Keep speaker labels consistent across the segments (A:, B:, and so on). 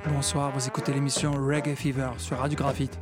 A: Bonsoir, vous écoutez l'émission Reggae Fever sur Radio Graphite.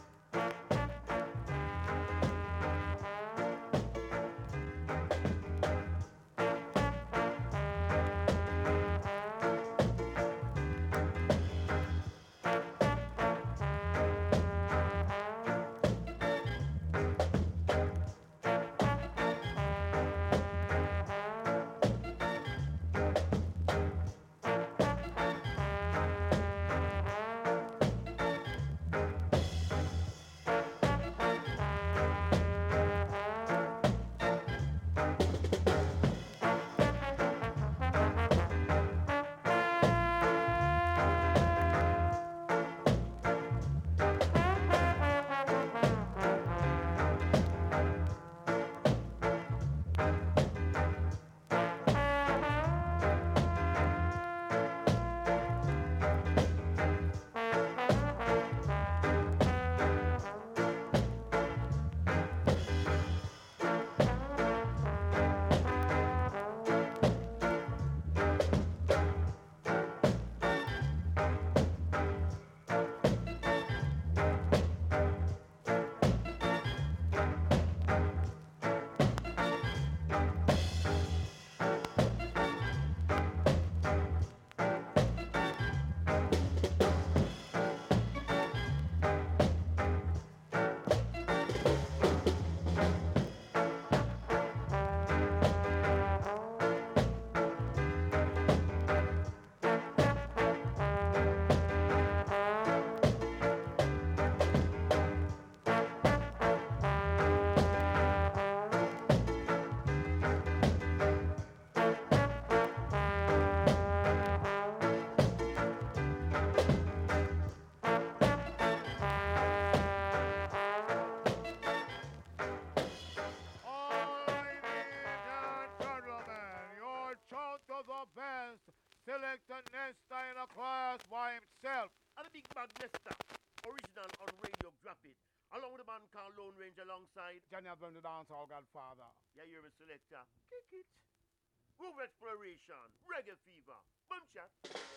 B: Selector Nesta in a class by himself.
C: And the big bad Nesta, original on Radio Drop It. Along with a man called Lone Ranger alongside
B: Johnny Abram, the dancehall godfather.
C: Yeah, you're a selector. Kick it. Groove Exploration, Reggae Fever, Boom Shot.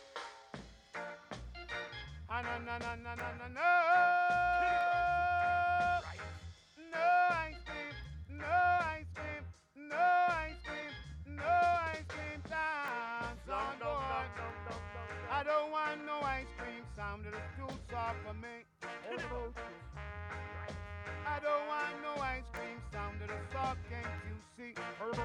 B: No. No ice cream, no ice cream, no ice cream, no ice cream time. I don't want no ice cream sound, it's too soft for me. I don't want no ice cream sound, it's soft, can't you see?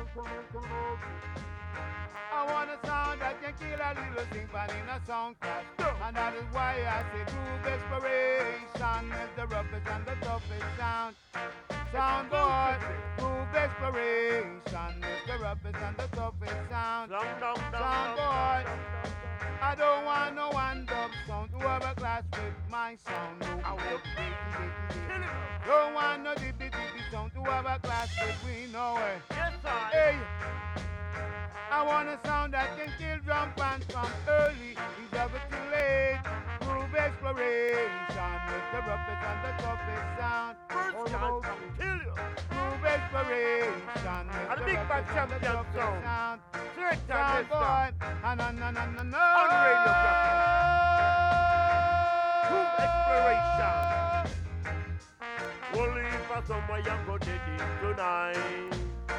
B: I want a sound that can kill a little symphony in a sound class. And that is why I say groove exploration is the roughest and the toughest sound. Sound boy, groove exploration is the roughest and the toughest sound. Sound boy, I don't want no one dub sound to have a class with my sound. No, don't want no dippy sound to have a class with we know it.
C: Yes, sir.
B: Hey, I want a sound that can kill drum bands from early, it's never too late. Groove exploration is the roughest and the toughest sound.
C: First chance, I'll kill you.
B: Groove exploration is
C: And
B: the
C: big bad
B: roughest and the
C: champion
B: toughest sound.
C: Selector
B: Sound boy,
C: Nesta.
B: no.
C: On Radio Drop It. Groove Exploration. Only for somewhere you go dig tonight.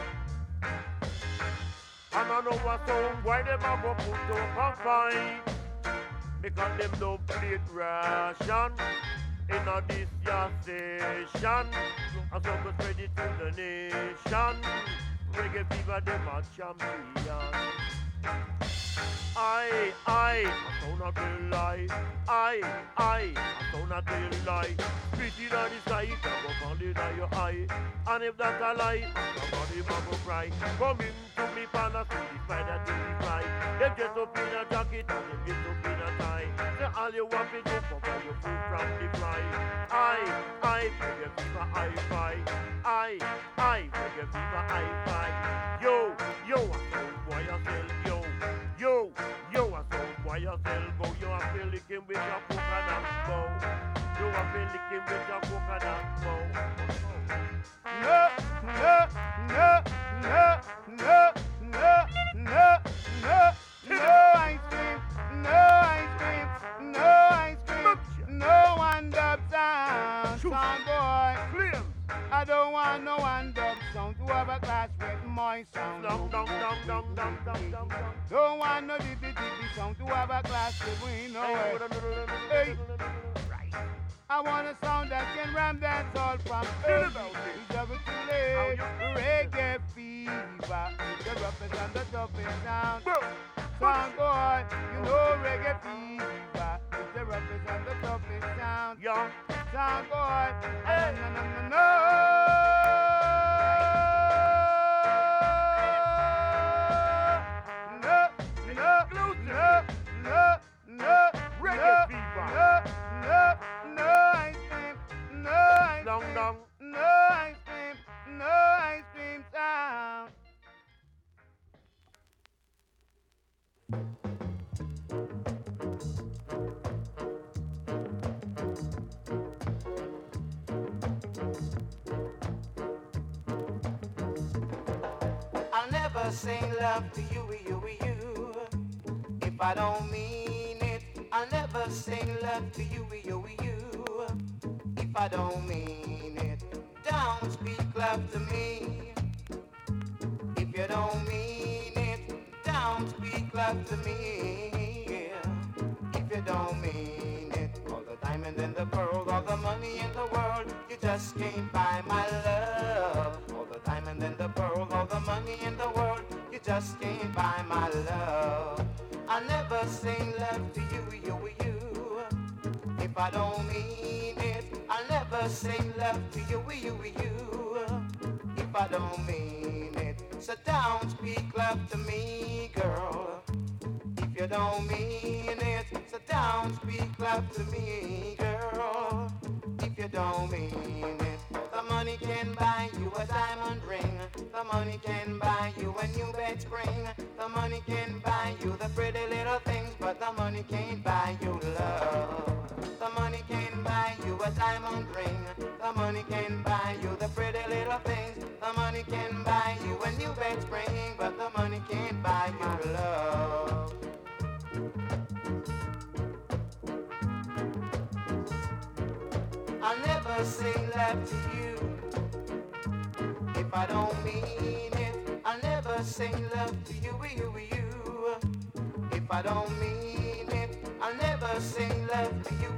C: And I know what song why them a go put up a fight. Because them don't play it ration in a this year session. And so go spread it to the nation. Reggae Fever them a champion. I sound a real lie. I sound a real lie. Spit in the sky, it a go fall in your eye. And if that's a lie, somebody ma go cry. Come in to me pan a see the spider till he fly. Them dress up in a jacket and them dress up in a tie. Say all you want to do cover your food from the fly. I Reggae Fever hi-fi. I Reggae Fever hi-fi. Yo, a sound boy yourself, yo, a sound boy yourself. Go, you a feel licking with your coconut bow. You a feel licking with your coconut bow.
B: No ice cream, no ice cream, no I don't want no one dub sound to have a clash with my sound.
C: Dong, dong, dong, dong, dong, dong, dong, dong.
B: Don't want no dippy sound to have a clash with we know it. Hey. I want a sound that can ram dance all from early. We juggle too late. Reggae fever, the roughest and the toughest sound. Sound boy, you know reggae fever, the roughest and the toughest sound.
C: Yeah.
B: Sound boy, hey. No, no, no, no.
C: Reggae fever.
B: No ice cream,
C: Dong, dong.
B: no ice cream sound.
D: I'll never sing love to you, if I don't mean it. I'll never sing love to you, if I don't mean it. Don't speak love to me, if you don't mean it. Don't speak love to me, if you don't mean it. All the diamond and the pearl, all the money in the world, you just can't buy my love. All the diamond and the pearl, all the money in the world, you just can't buy my love. I'll never sing love to you, if I don't mean it. I'll never sing love to you, if I don't mean it. So don't speak love to me, girl, if you don't mean it. So don't speak love to me, girl, if you don't mean it. The money can buy you a diamond ring. The money can buy you a new bed spring. The money can buy you the pretty little things, but the money can't buy you love. The money can buy you a diamond ring. The money can buy you the pretty little things. The money can buy you a new bed spring, but the money can't buy you love. I'll never sing love to you, if I don't mean it. I'll never sing love to you, if I don't mean it. I'll never sing love to you,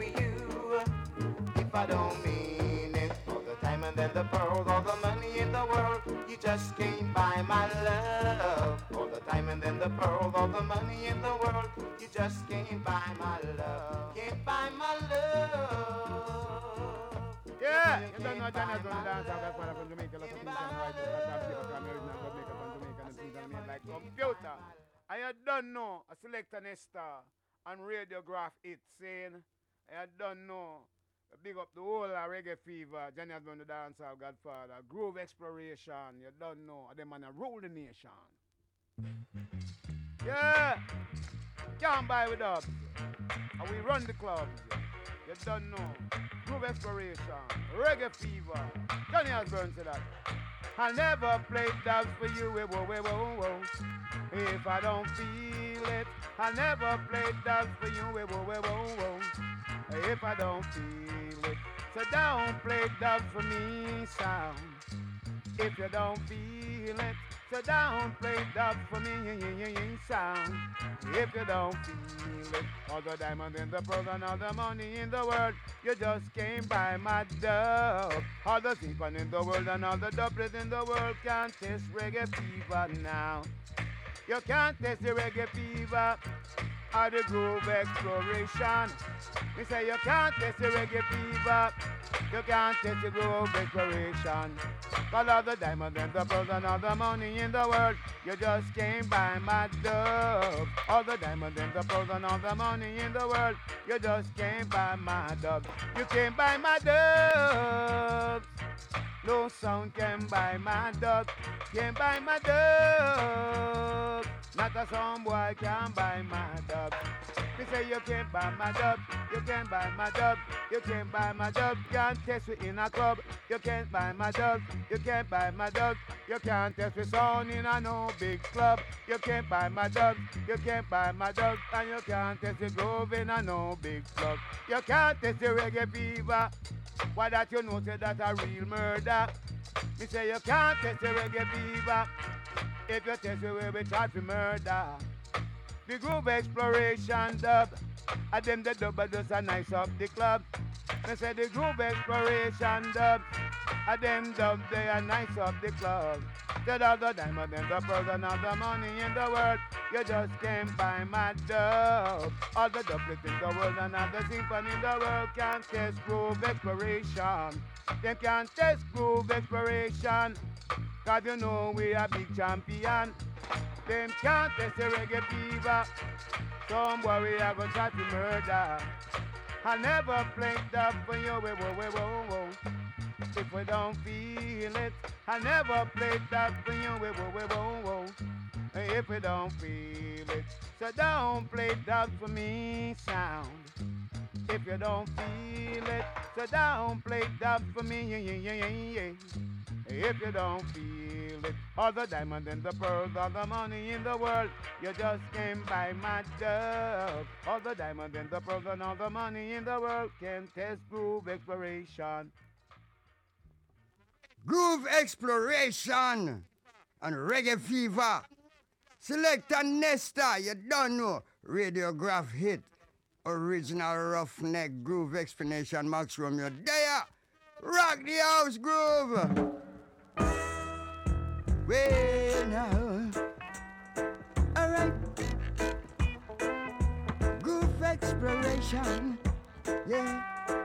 D: if I don't mean it. All the diamond and the pearl, all the money in the world, you just can't buy my love. All the diamond and the pearl, all the money in the world, you just can't buy my love. Can't buy my love.
B: Yeah, you don't know Johnny's gonna dance out. That's why I'm from Jamaica. Lots of things I'm right. American, Jamaican, and things I mean like computer. And you don't know a selector Nesta and radiograph it saying, I don't know. Big up the whole reggae fever. Johnny has been the dancer, Godfather. Groove exploration. You don't know. Them man rule the nation. Yeah. Can't buy with us. And we run the clubs. You don't know. Groove exploration. Reggae fever. Johnny has burned to that. I never played dubs for you. If I don't feel it. I never played dubs for you. If I don't feel it. So don't play dubs for me, sound. If you don't feel it. So don't play dubs for me, sound. If you don't feel it. All the diamond in the pearl and all the money in the world, you just can't buy my dub. All the sequin in the world and all the doublets in the world can't taste reggae fever now. You can't taste the reggae fever or the groove exploration. We say you can't taste the reggae fever. You can't taste the groove exploration. Cause all the diamond and the pearl and all the money in the world, you just can't buy my dub. All the diamond and the pearl and all the money in the world, you just can't buy my dub. You can't buy my dub. No sound can buy my dub. Can't buy my dub. Not a sound boy can buy my dub. We say you can't buy my dub. You can't buy my dub. You can't buy my dub. Can't test it in a club. You can't buy my dub. You can't buy my dub. You can't test with sound in a no big club. You can't buy my dub. You can't buy my dub. And you can't test the groove in a no big club. You can't test the reggae fever. Why that you know say that a real murder? Me say you can't test the reggae fever. If you test the way we try to murder. The groove exploration dub. And them the double does a nice up the club. Me say the groove exploration dub. And them dub they are nice up the club. Said all the diamond and the pearls and all the money in the world. You just can't buy my dub. All the doublets in the world and all the symphony in the world can't test groove exploration. They can't test groove exploration. Cause you know we are big champion. Them can't test the reggae fever. Some worry I go try to murder. I never played that for you, whoa. If we don't feel it, I never played that for you, whoa. If we don't feel it, so don't play that for me, sound. If you don't feel it, so don't play that for me, yeah. If you don't feel it, all the diamonds and the pearls, all the money in the world, you just can't buy my dub. All the diamonds and the pearls and all the money in the world can test groove exploration.
E: Groove exploration and reggae fever. Selector Nesta, you don't know. Radiograph hit. Original roughneck groove explanation. Max Romeo there. Rock the house groove. Well now. Alright. Groove exploration. Yeah.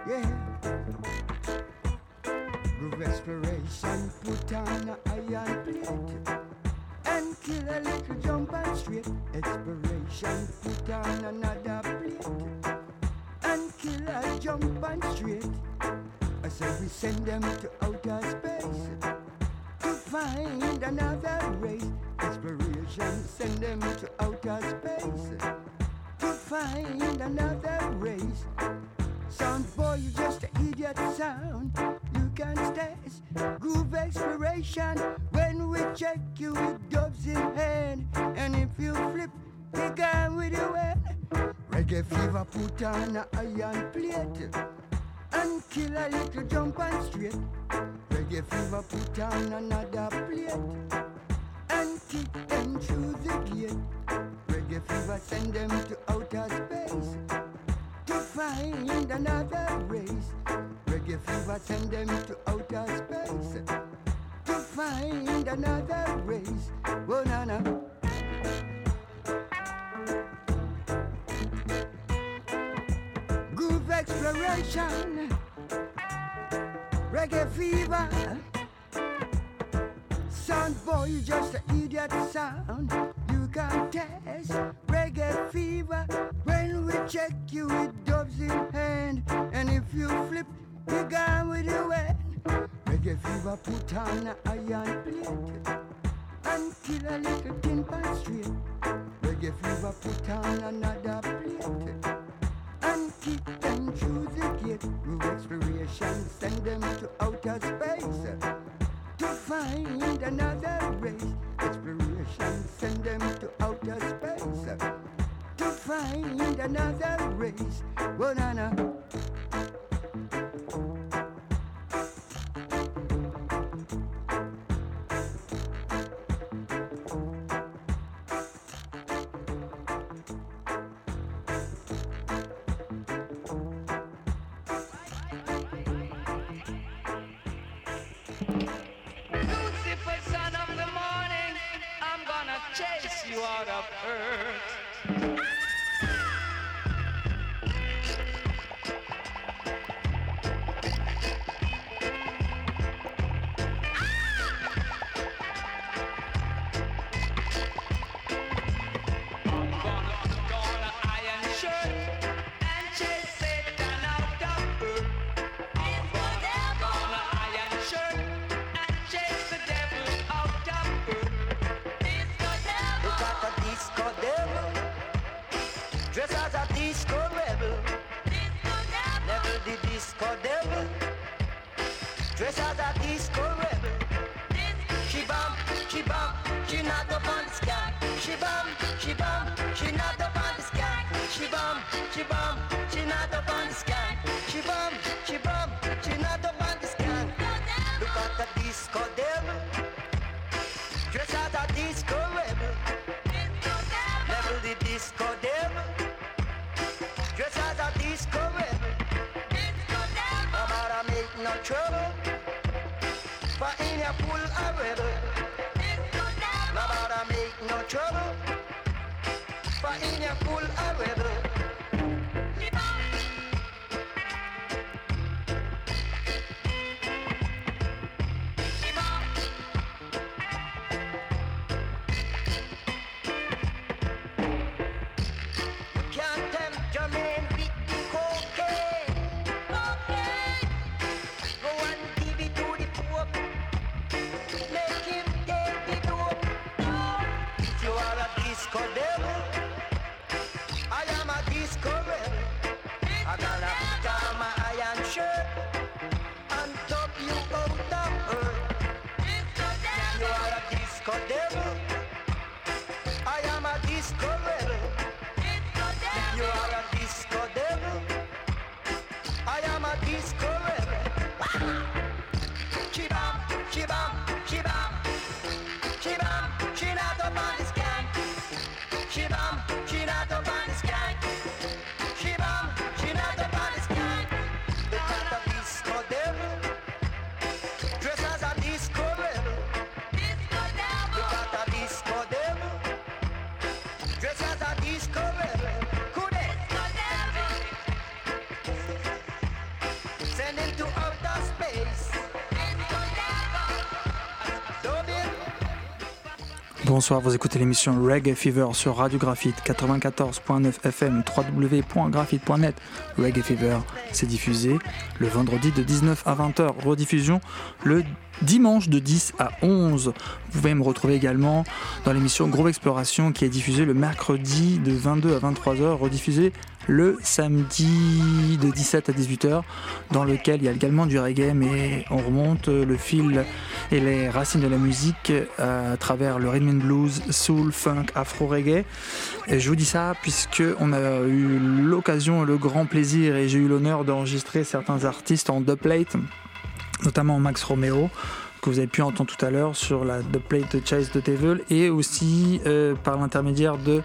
E: Groove exploration. Put on a iron plate. And kill a little jump and straight. Exploration, put on another plate. And kill a jump and straight. I said we send them to outer space to find another race. Exploration, send them to outer space to find another race. Sound boy, you just an idiot sound. You can't test groove exploration when we check you with dubs in hand. And if you flip the gun with your hand, reggae fever put on a iron plate and kill a little jump and straight. Reggae fever put on another plate and kick them through the gate. Reggae fever send them to outer space to find another race. Reggae fever send them to outer space to find another race. Oh, na. Groove exploration, reggae fever. Sound boy, you just an idiot sound. You can't test reggae fever when we check you with dubs in hand. And if you flip the gun with your hand, reggae fever put on a iron plate and kill a little tin pan straight. Reggae fever put on another plate and kick them through the gate. Groove exploration, send them to outer space to find another race. Exploration, send them to outer space to find another race. Oh, na.
F: Out of earth.
D: Dress as a disco rebel. She bump, she not up on the sky. She bump, she not up on the sky. She bump, she not up on the sky. She bump, she not
E: disco devil, dress as a disco rebel. Level the disco devil, dress as a disco rebel. No matter make no trouble, for in your pool a rebel. No matter make no trouble, for in your pool a rebel.
A: Bonsoir, vous écoutez l'émission Reggae Fever sur Radio Graphite 94.9 FM, www.graphite.net. Reggae Fever, c'est diffusé le vendredi de 19 à 20h, rediffusion le dimanche de 10 à 11. Vous pouvez me retrouver également dans l'émission Groove Exploration qui est diffusée le mercredi de 22 à 23h, rediffusée le samedi de 17 à 18h, dans lequel il y a également du reggae, mais on remonte le fil et les racines de la musique à travers le rhythm and blues, soul, funk, afro-reggae. Et je vous dis ça puisque on a eu l'occasion, le grand plaisir, et j'ai eu l'honneur d'enregistrer certains artistes en dubplate, notamment Max Romeo, que vous avez pu entendre tout à l'heure sur la dubplate de Chase the Devil, et aussi par l'intermédiaire de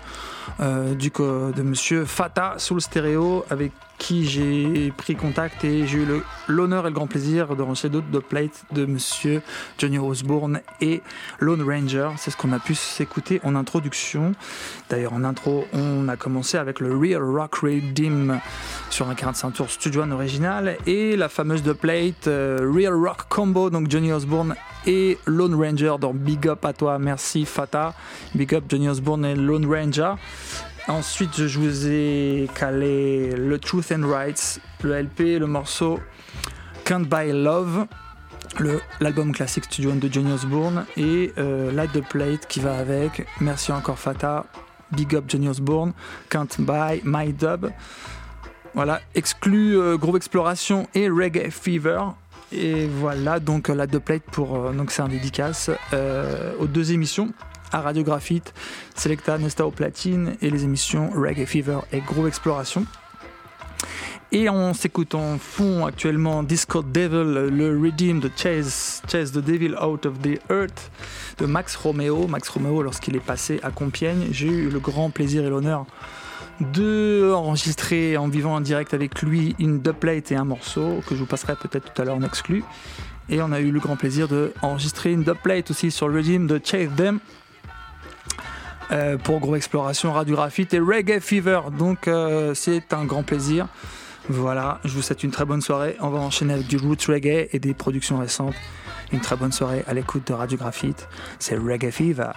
A: monsieur Fata Soul Stereo, avec qui j'ai pris contact et j'ai eu l'honneur et le grand plaisir d'enregistrer d'autres dubplates de monsieur Johnny Osbourne et Lone Ranger. C'est ce qu'on a pu s'écouter en introduction. D'ailleurs, en intro, on a commencé avec le Real Rock Rhythm sur un 45 tours Studio One original, et la fameuse dubplate Real Rock Combo, donc Johnny Osbourne et Lone Ranger, dans Big Up à toi, merci Fata, Big Up Johnny Osbourne et Lone Ranger. Ensuite, je vous ai calé le Truth and Rights, le LP, le morceau Can't Buy Love, l'album classique Studio One de Johnny Osbourne, et la dubplate qui va avec. Merci encore Fata, Big Up Johnny Osbourne, Can't Buy My Dub. Voilà, exclu Groove Exploration et Reggae Fever. Et voilà donc la dubplate pour donc c'est un dédicace aux deux émissions à Radio Graphite, Selecta, Nesta au platine, et les émissions Reggae Fever et Groove Exploration. Et on s'écoute en fond actuellement Disco Devil, le Redeem de Chase the Devil Out of the Earth de Max Romeo. Max Romeo, lorsqu'il est passé à Compiègne, j'ai eu le grand plaisir et l'honneur de enregistrer en vivant en direct avec lui une dubplate et un morceau que je vous passerai peut-être tout à l'heure en exclu. Et on a eu le grand plaisir d'enregistrer une dubplate aussi sur le Redeem de Chase Them pour Groove Exploration, Radio Graphite et Reggae Fever. Donc c'est un grand plaisir. Voilà, je vous souhaite une très bonne soirée. On va enchaîner avec du roots reggae et des productions récentes. Une très bonne soirée à l'écoute de Radio Graphite. C'est Reggae Fever.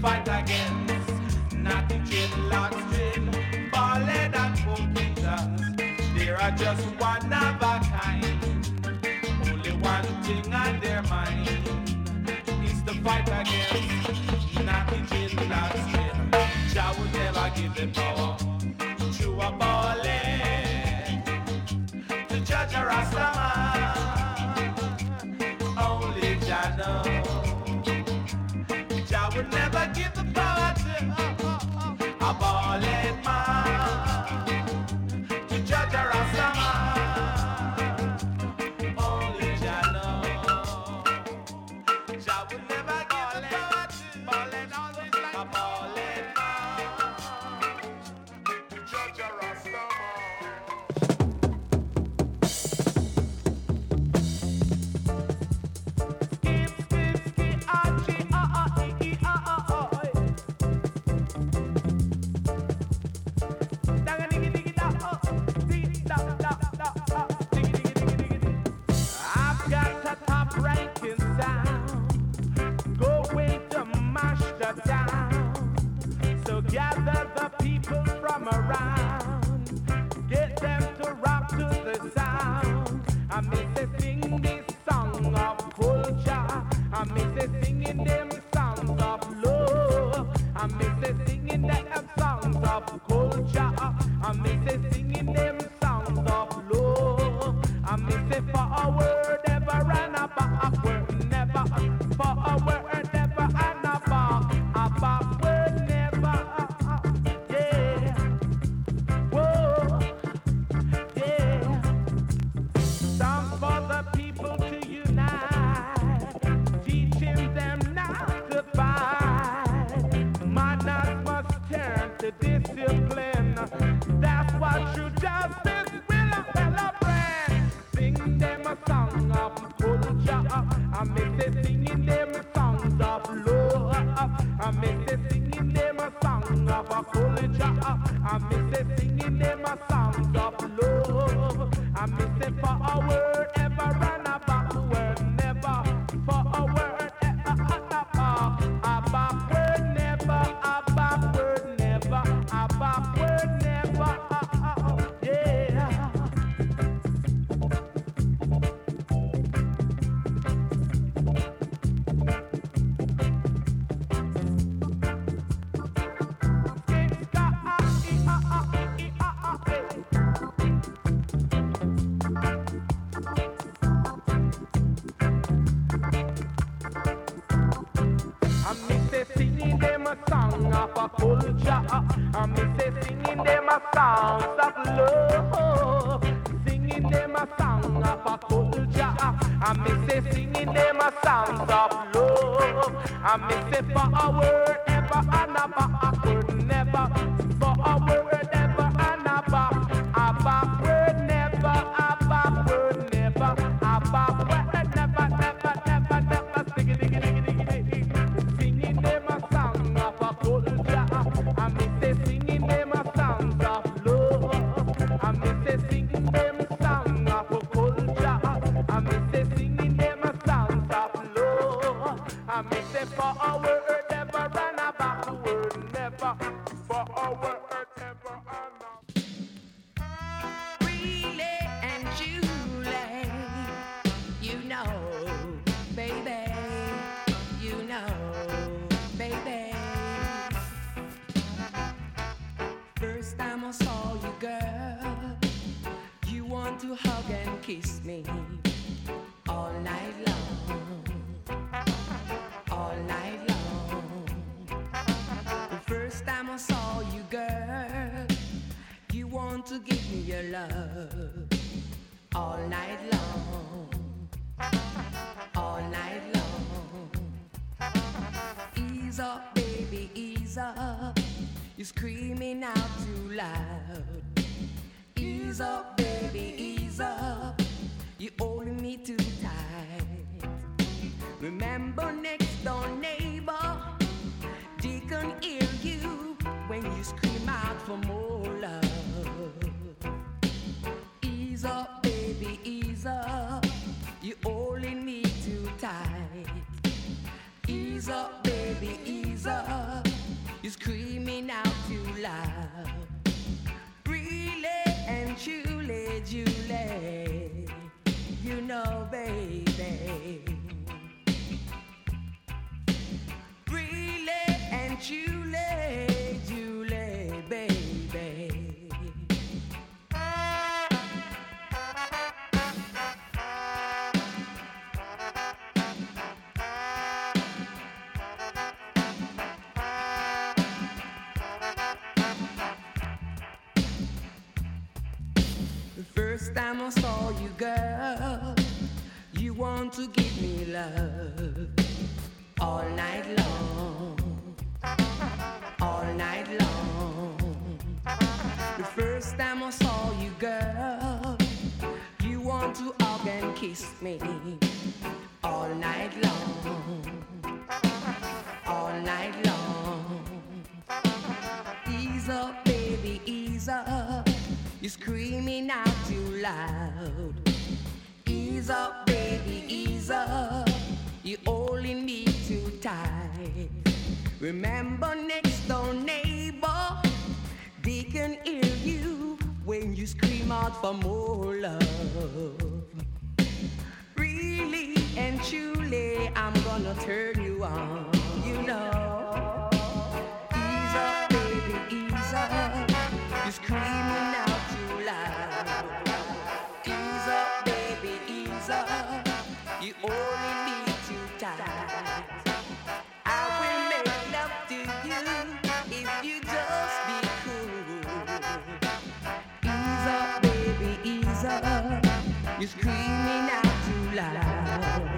G: fight against naughty dreadlocks, drill, ballad and politicians. They are just one of a kind. Only one thing on their mind is to fight against naughty dreadlocks, drill. Jah will never give them power through a ballad to judge a Rastaman. Only Jah knows. Jah would never give the power to a ballad man to judge a Rastaman. Only Jah knows. Jah would never give the power to ballad always like a ballad man to judge a Rastaman. I've got a top-ranking sound, going to mash the town. So gather the people from around, get them to rock to the sound. I miss it sing this song of culture. I miss it singing them songs of love. I miss it singing them songs of culture. I miss it singing them songs of love. I miss it for a word ever and a backward never. For a word ever and a backward never. Yeah. Whoa. Yeah. Song for the people to unite, teaching them not to fight. Manners must turn to discipline. That's what true justice will celebrate. Sing them a song of culture. I miss it singing them songs of love. I miss it singing them a song of a culture. I miss it singing them a songs of love. I miss it for a word ever and a backward never. For a word ever and a backward never. A backward never. A backward never. Yeah. I miss it singing them a song of a culture. I miss it singing them a songs of love. Singing them a song of a culture. I miss it singing them a songs of love. I miss it for a word ever and a backward never. For a word ever and a backward never. A backward never. A backward never, never, never, never. Diggy, diggy, diggy, diggy, diggy. Singing them a song of a culture. I miss it singing them a songs of love. I miss it singing them songs of a culture. I miss it singing them a songs of love. I miss it for a word ever and a backward never. For a word ever and a
H: Really and Julie, you know, baby, you know, baby. First time I saw you, girl, you want to hug and kiss me all night long, all night long. The first time I saw you, girl, you want to give me your love all night long, all night long. Ease up, baby, ease up. You're screaming out too loud. Ease up, baby, ease up. You're holding me too tight. Remember, next door neighbor, they can hear you when you scream out for more love. Ease up, baby, ease up. You're holding me too tight. Ease up, baby. baby, ease up. You're screaming out too loud. Really and truly, Julie, you know, baby. Really and truly, Julie, baby. First time I saw you, girl, you want to give me love all night long, all night long. The first time I saw you, girl, you want to hug and kiss me all night long, all night long. Ease up, baby, ease up. You're screaming out too loud. Ease up, baby, ease up. You're holding me too tight. Remember, next door neighbor, they can hear you when you scream out for more love. Really and truly, I'm gonna turn you on, you know. Ease up, baby, ease up. You're screaming out too loud. Ease up, baby, ease up. You only need too tight. I will make love to you if you just be cool. Ease up, baby, ease up. You're screaming out too loud.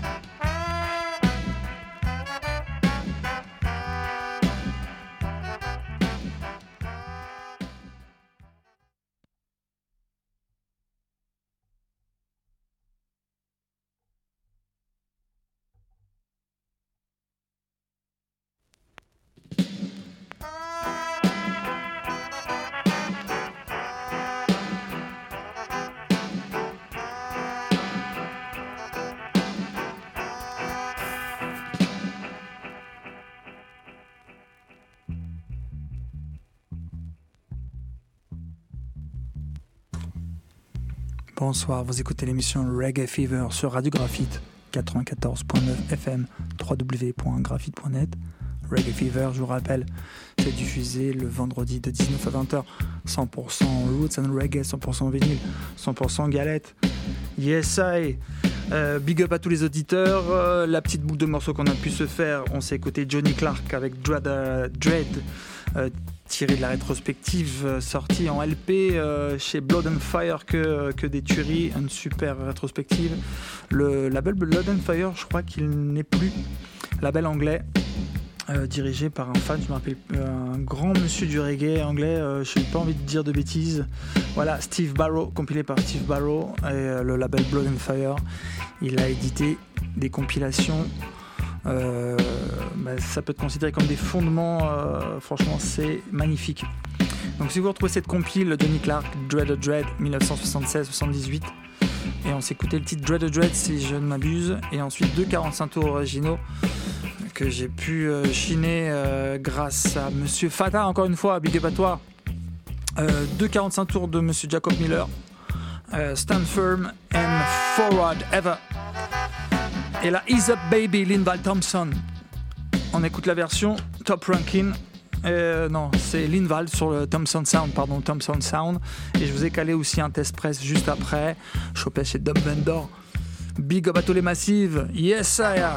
A: Bonsoir, vous écoutez l'émission Reggae Fever sur Radio Graphite 94.9 FM, www.graphite.net. Reggae Fever, je vous rappelle, c'est diffusé le vendredi de 19 à 20h. 100% roots and reggae, 100% vinyle, 100% galette. Yes, I. Big up à tous les auditeurs. La petite boucle de morceaux qu'on a pu se faire, on s'est écouté Johnny Clark avec Dread, tiré de la rétrospective sortie en LP chez Blood and Fire, que des tueries, une super rétrospective. Le label Blood and Fire, je crois qu'il n'est plus. Label anglais, dirigé par un fan, je me rappelle, un grand monsieur du reggae anglais, je n'ai pas envie de dire de bêtises. Voilà, Steve Barrow, compilé par Steve Barrow, et le label Blood and Fire. Il a édité des compilations. Ça peut être considéré comme des fondements, franchement c'est magnifique. Donc si vous retrouvez cette compile, Johnny Clark, Dread 1976-78, et on s'écoutait le titre Dread si je ne m'abuse, et ensuite 2 45 tours originaux que j'ai pu chiner grâce à Monsieur Fata, encore une fois, big up à toi. 2 45 tours de Monsieur Jacob Miller, Stand Firm and Forward Ever. Et là, Ease Up Baby, Linval Thompson. On écoute la version Top Ranking. Non, c'est Linval sur le Thompson Sound. Et je vous ai calé aussi un test press juste après. Chopé chez Dub Vendor. Big up à tous les massives. Yes, I am.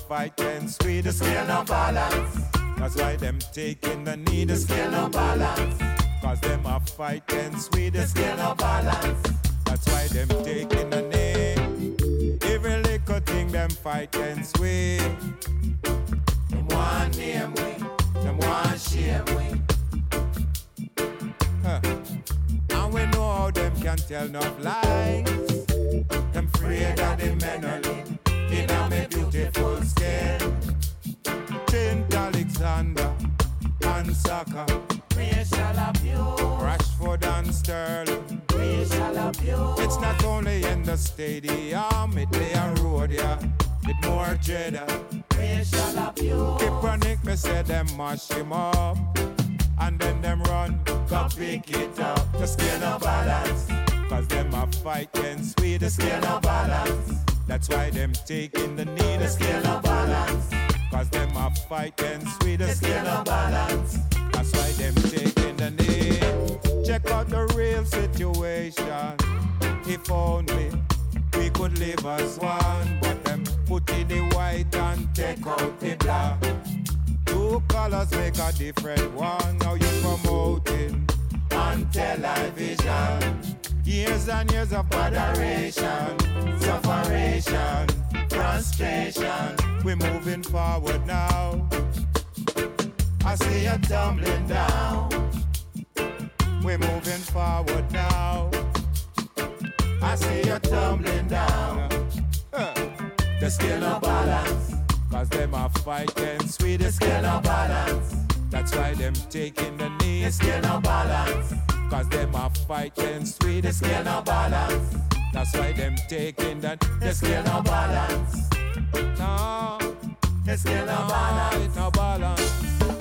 I: fight against we, the scale no balance. That's why them taking the knee, the scale no balance. Cause them a fight against we, the scale no balance. That's why them taking the knee. Every little thing them fight against we. Them want name we, them want shame we. And we know how them can tell no lies. Them afraid of the menaling in a me beautiful skin. Trent Alexander and Saka, we shall have you. Rashford and Sterling, we shall have you. It's not only in the stadium, it lay a road, yeah. With more cheddar, we shall have you. Kipranik, me say them mash him up. And then them run, go pick it up. The scale no balance. Cause them a fight against we, the scale no balance. That's why them taking the knee, the scale no balance. Cause them a fight against we, the scale no balance. That's why them taking the knee. Check out the real situation. If only we could live as one. But them put in the white and take out the black. Two colors make a different one. Now you promoting on television. Years and years of botheration, sufferation, frustration. We're moving forward now. I see you tumbling down. We're moving forward now. I see you tumbling down. The scale no balance. Cause them a fight against we, the scale no balance. That's why them taking the knee, the scale no balance. Cause them a fight against we, the scale no balance. That's why them taking the scale no balance. No, the scale no balance. It's no balance.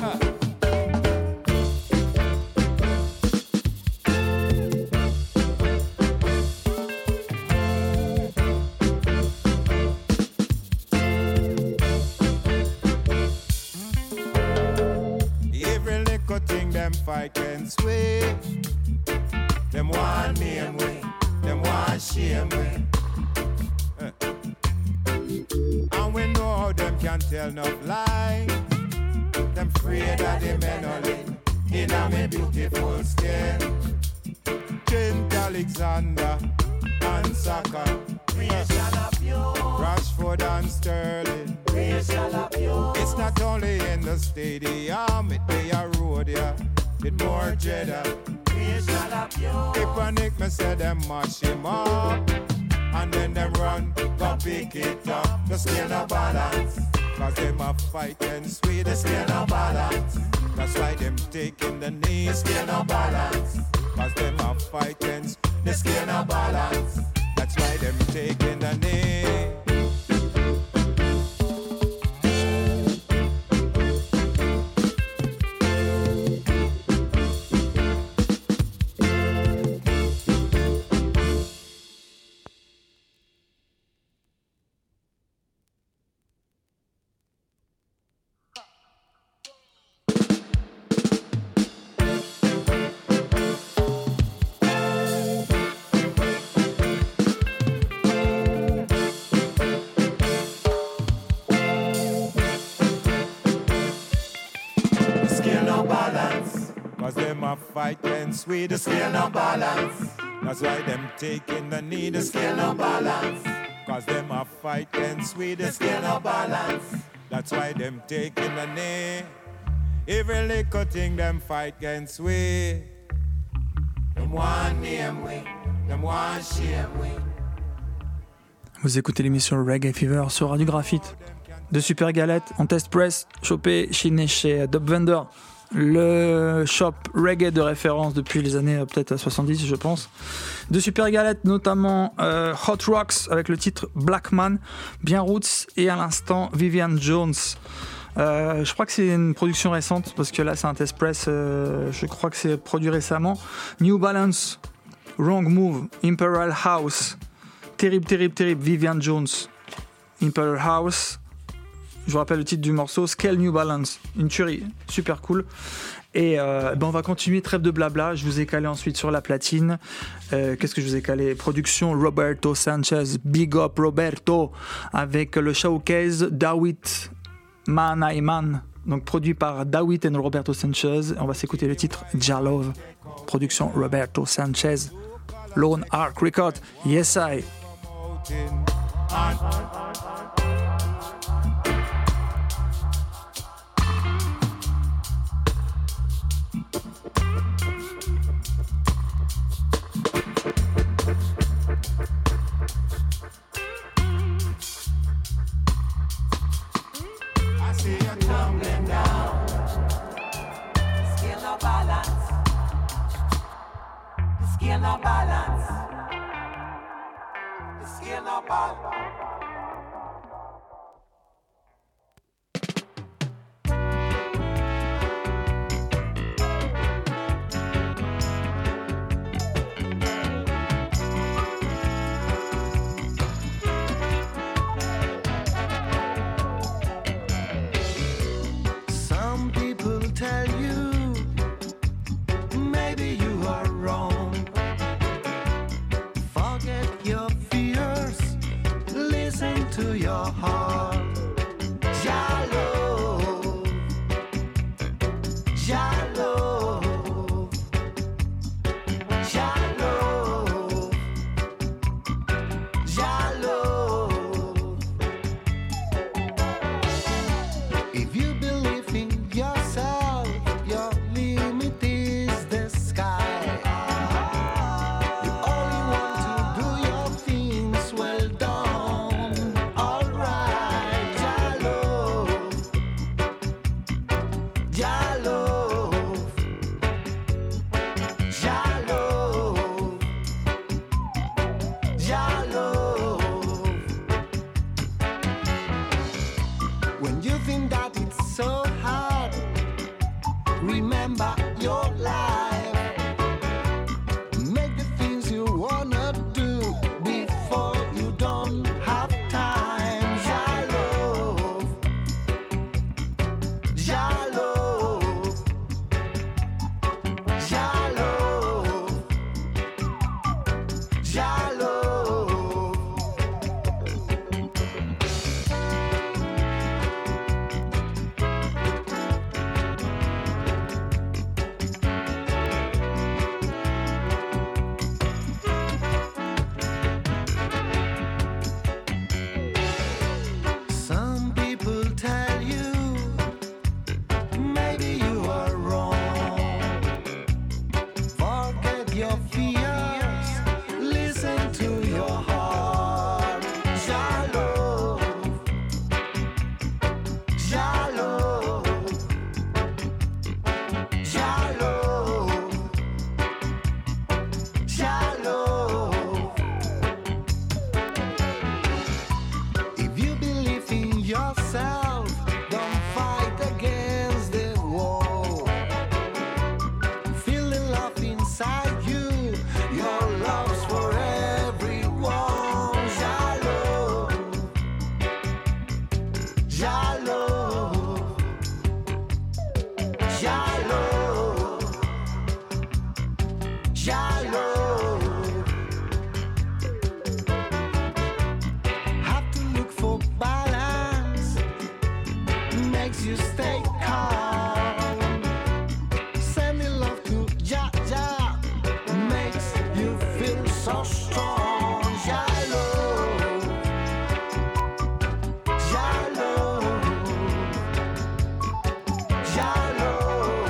I: Them fight against we. Them want name we. Them want shame we. And we know how them can tell no lies. Them afraid of the menaling in a me beautiful skin. Trent Alexander and Saka, we shall have you. Rashford and Sterling, we shall have you. It's not only in the stadium, it be a road, yeah. With more cheddar, we shall have you. Kipranik, me say them mash him up. And then them run, go pick it up. The scale no balance. Cause them a fight against we, the scale no balance. That's why them taking the knee, the scale no balance. Cause them a fight against the scale no balance. That's why them taking the knee. Fight against we, the scale no balance. That's why them taking the knee, the scale no balance. Cause them a fight against we, the scale no balance. That's why them taking the knee. Every little thing them fight against we. Them want name we, them want shame we.
A: Vous écoutez l'émission Reggae Fever sur Radio Graphite. De Super Galette en test press, chopé chez Dub Vendor. Le shop reggae de référence depuis les années peut-être 70 je pense. De Super Galette notamment Hot Rocks avec le titre Black Man, bien roots, et à l'instant Vivian Jones. Je crois que c'est une production récente parce que là c'est un test press, je crois que c'est produit récemment. New Balance, Wrong Move, Imperial House, terrible, Vivian Jones, Imperial House. Je vous rappelle le titre du morceau, Scale New Balance. Une tuerie, super cool. Et on va continuer, trêve de blabla. Je vous ai calé ensuite sur la platine. Qu'est-ce que je vous ai calé? Production Roberto Sanchez, Big Up Roberto, avec le showcase Dawit Manaiman. Donc produit par Dawit et Roberto Sanchez. On va s'écouter le titre Jalove. Production Roberto Sanchez, Lone Arc Record. Yes I.
J: No balance. The scale no balance.
K: Some people tell you maybe you are wrong. Forget your fears, listen to your heart. Jalo, Jalo, Jalo, Jalo. If you believe in yourself, your limit is the sky. You only want to do your things well done. Alright, Jalo, Jalo, Jalo, Jalo. When you think that it's so hard, remember your life. Make the things you wanna do before you don't have time. Jalo, Jalo, Jalo, Jalo. Some people tell you maybe you are wrong. Forget your fears, listen to your heart. Jalo, Jalo, Jalo, Jalo. If you believe in yourself, don't fight against the wall. Feel the love inside you, your love's for everyone. Jalo, Jalo, Jalo, Jalo. Have to look for balance, makes you stay calm. Sending love to Jah Jah makes you feel so strong. Jalo, Jalo, Jalo,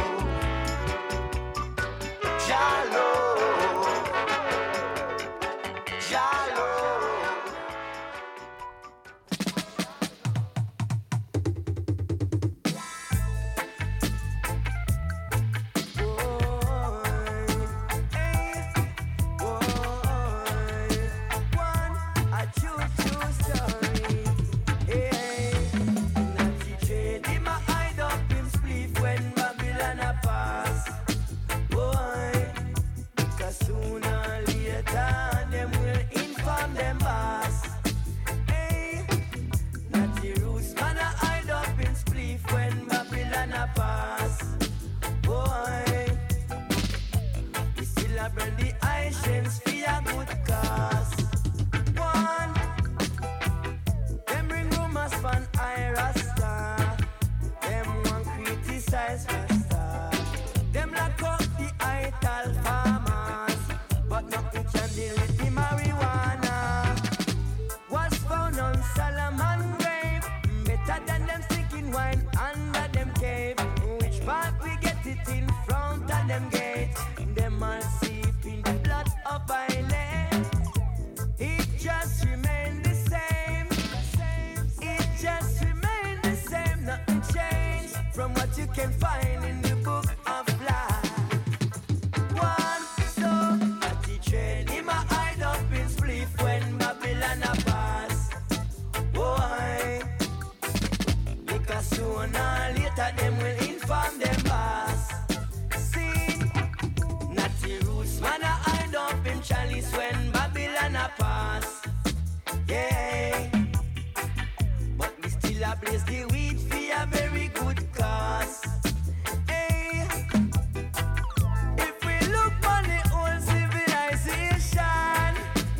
L: in front of them gate. Them all sleep in the blood of violence. It just remains the same. It just remains the same. Nothing changed from what you can find in the book of life. One so at the train in my hide up in spliff when Babylon a pass. Boy, because sooner or later them will inform them boss. See, not the roots man a hide up in chalice when Babylon a pass. Yeah, but we still a blaze the weed for a very good cause. Hey, if we look on the old civilization,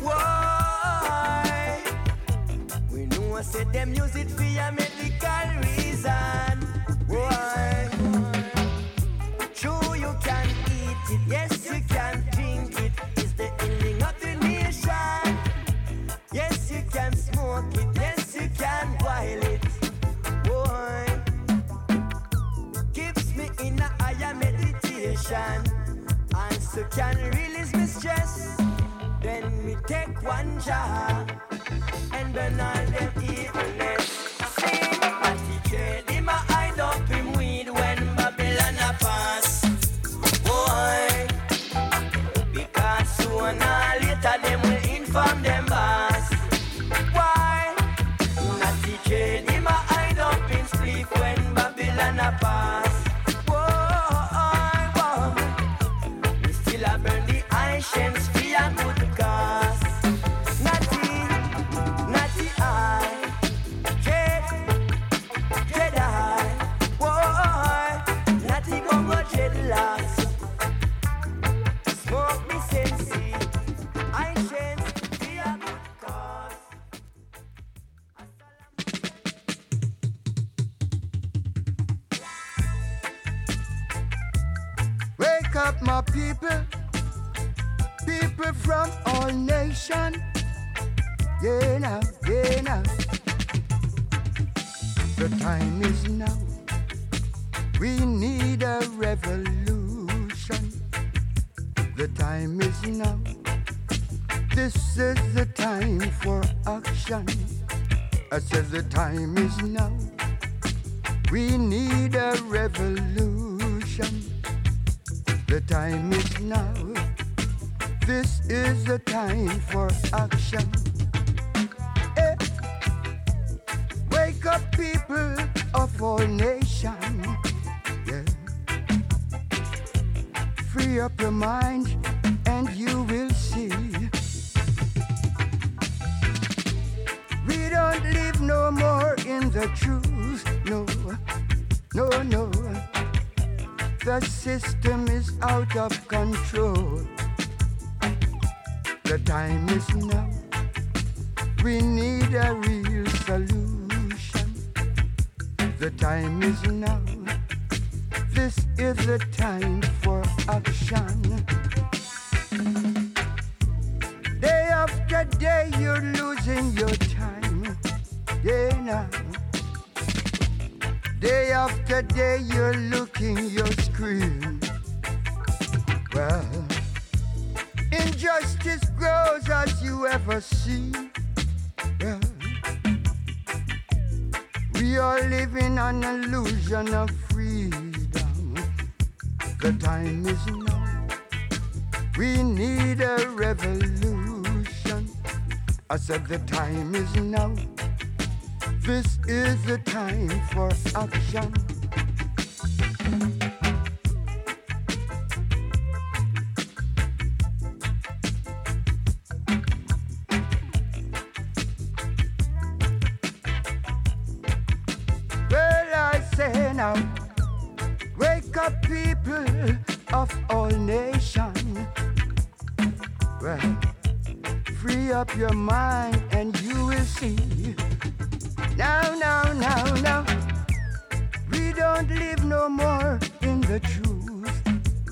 L: why? We know I said them use it for a medical reason. Why? True, you can eat it, yes, you can drink it. It's the healing of the nation. Yes, you can smoke it, yes, you can boil it. Boy, keeps me in a higher meditation. And so can release my stress. Then we take one jar and burn all them evilness. Sing at the trade in my hide up in weed when Babylon a pass. Boy, because sooner or later them will inform them boss. Why? Not the trade in my hide up in sleep when Babylon a pass. Whoa, we still a burn the ancients for a good cause. Natty eye, Jedi, boy, natty gongo dreadlocks. Smoke me sensi, ancients for a good cause.
E: Wake up, my people, people from all nations. Yeah, now, yeah, now. The time is now. We need a revolution. The time is now. This is the time for action. I said the time is now. We need a revolution. The time is now. This is the time for action. Hey. Wake up, people of all nations. Yeah. Free up your mind and you will see. We don't live no more in the truth. No, no, no. The system is out of control. The time is now. We need a real solution. The time is now. This is the time for action. Day after day you're losing your time. Yeah, now. Day after day you're looking your screen. Well, injustice grows as you ever see. Well, we are living an illusion of freedom. The time is now. We need a revolution. I said the time is now. This is the time for action. Well, I say now, wake up, people of all nations. Well, free up your mind and you will see. Now, now, now, now, we don't live no more in the truth.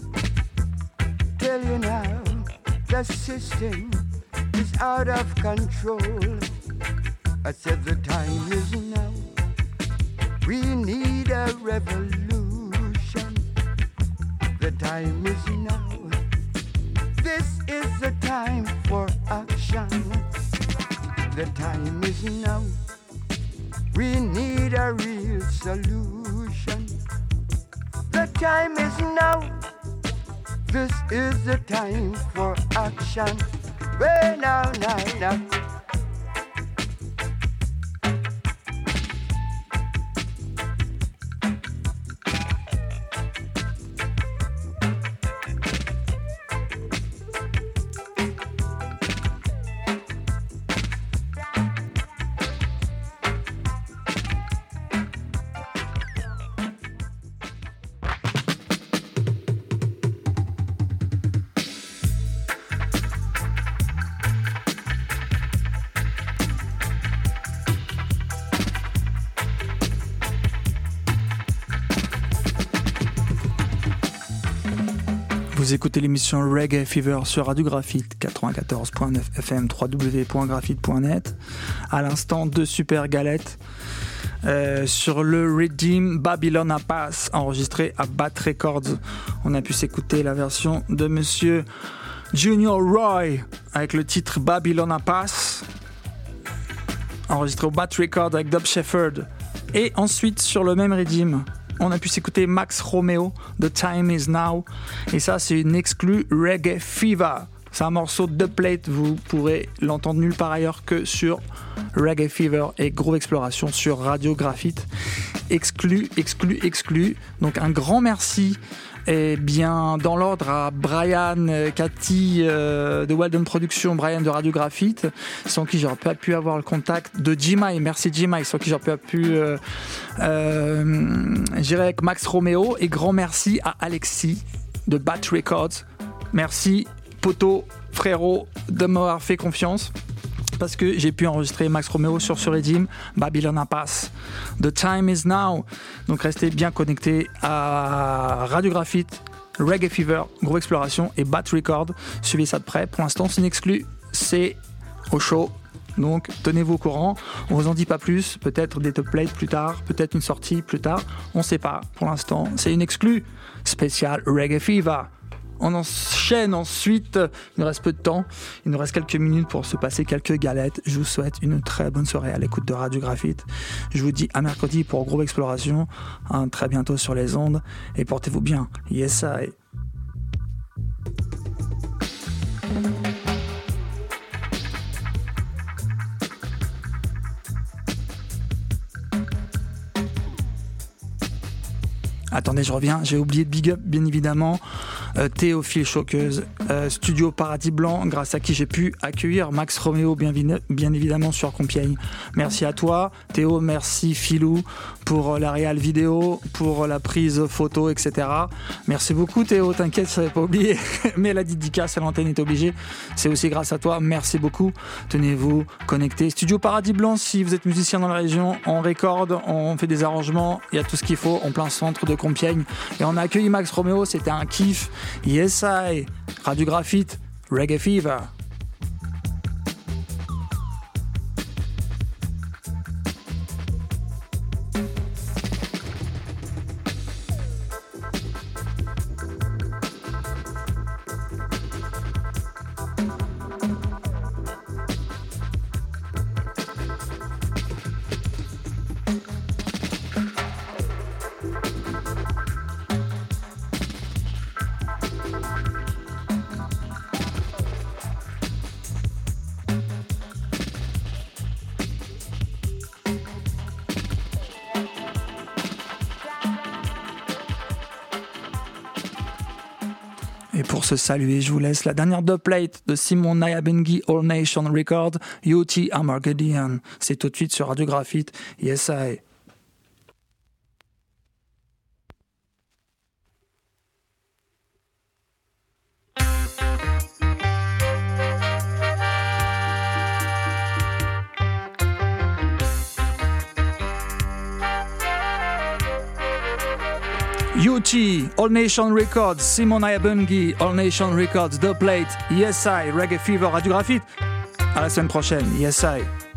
E: Tell you now, the system is out of control. I said the time is now. We need a revolution. time is now. This is the time for action. The time is now. We need a real solution. The time is now. This is the time for action. Well, now.
A: Vous écoutez l'émission Reggae Fever sur Radio Graphite 94.9 FM, www.graphite.net. À l'instant, 2 super galettes sur le Redeem Babylon a Pass, enregistré à Bat Records. On a pu s'écouter la version de Monsieur Junior Roy avec le titre Babylon a Pass, enregistré au Bat Records avec Dub Shepherd. Et ensuite, sur le même Redeem, on a pu s'écouter Max Romeo, The Time Is Now. Et ça, c'est une exclue Reggae Fever. C'est un morceau de Dubplate. Vous pourrez l'entendre nulle part ailleurs que sur Reggae Fever et Groove Exploration sur Radio Graphite. Exclu. Donc un grand merci. Et bien dans l'ordre à Brian, Cathy de Weldon Productions, Brian de Radio Graphite, sans qui j'aurais pas pu avoir le contact, de Jimai, merci Jimai, sans qui j'aurais pas pu gérer avec Max Romeo, et grand merci à Alexis de Bat Records. Merci poto, frérot, de m'avoir fait confiance, parce que j'ai pu enregistrer Max Romeo sur ce Redeem, Babylon a Pass. The Time Is Now. Donc restez bien connectés à Radio Graphite, Reggae Fever, Groove Exploration et Bat Record. Suivez ça de près. Pour l'instant, c'est une exclu, c'est au show. Donc tenez-vous au courant. On vous en dit pas plus. Peut-être des top plates plus tard, peut-être une sortie plus tard. On sait pas. Pour l'instant, c'est une exclu spéciale Reggae Fever. On enchaîne ensuite, il nous reste peu de temps, il nous reste quelques minutes pour se passer quelques galettes. Je vous souhaite une très bonne soirée à l'écoute de Radio Graphite. Je vous dis à mercredi pour Groove Exploration, très bientôt sur les ondes, et portez-vous bien. Yes, I. Attendez, je reviens, j'ai oublié de big up bien évidemment Théophile Choqueuse, Studio Paradis Blanc, grâce à qui j'ai pu accueillir Max Romeo bien évidemment sur Compiègne. Merci à toi Théo, merci Philou pour la réal vidéo, pour la prise photo, etc. Merci beaucoup Théo, t'inquiète, je n'avais pas oublié, mais la dédicace à l'antenne est obligée, c'est aussi grâce à toi, merci beaucoup, tenez-vous connectés. Studio Paradis Blanc, si vous êtes musicien dans la région, on recorde, on fait des arrangements, il y a tout ce qu'il faut en plein centre de Compiègne, et on a accueilli Max Romeo, c'était un kiff. Yes I, Radio Graphite, Reggae Fever. Et pour se saluer, je vous laisse la dernière dubplate de Simon Nyabengi, All Nation Record, UT Armageddon. C'est tout de suite sur Radio Graphite. Yes, I. UT, All Nation Records, Simon Nyabengi, All Nation Records, The Plate, Yes I, Reggae Fever, Radio Graphite. À la semaine prochaine, Yes I.